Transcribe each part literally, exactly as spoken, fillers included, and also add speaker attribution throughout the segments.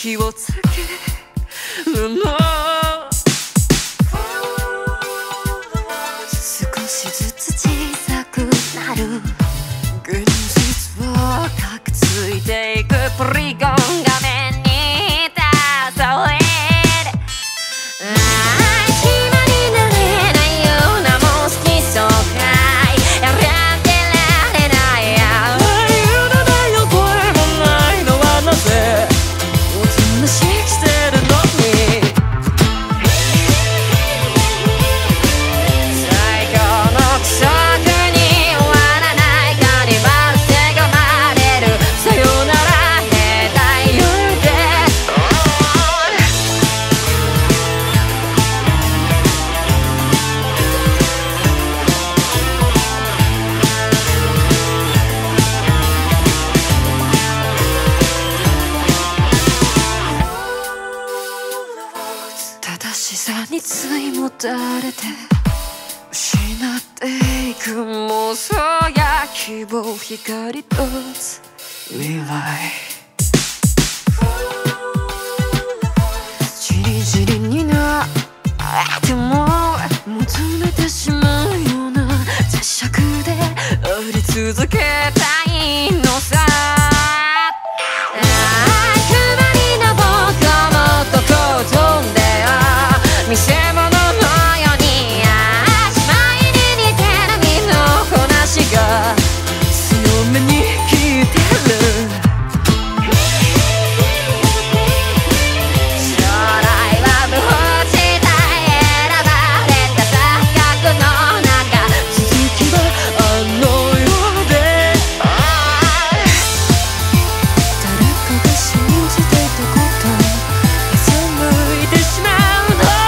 Speaker 1: 気をつけるの。少しずつ小さくなる現実をかくついていくポリゴン画面に出される。正しさについもたれて失っていく妄想や希望、光と未来、じりじりになっても求めてしまうような絶食であり続けたいのさ。見せ物のように足前に似てる身のこなしが強めに効いてる。将来は無法地帯選ばれた錯覚の中、続きはあの世で誰かが信じてたこと欺いてしまう。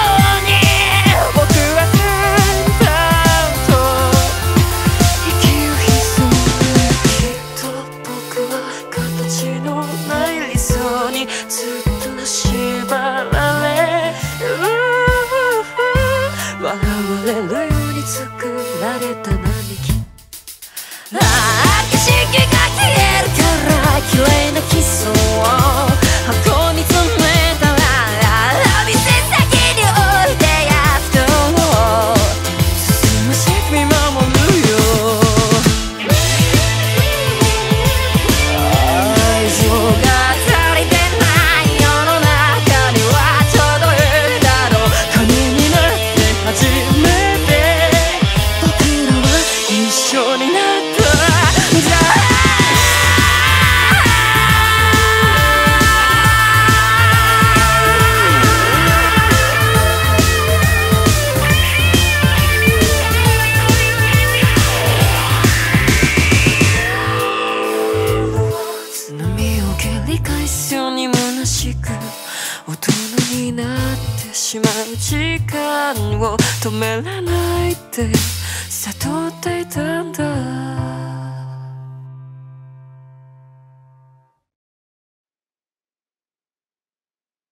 Speaker 1: ずっと縛られる、笑われるように作られた並木。ああ、景色が消えるから綺麗な基礎を箱に詰めたら店先に置いてやっとつつましく見守るよ。愛情が大人になってしまう時間を止められないってさ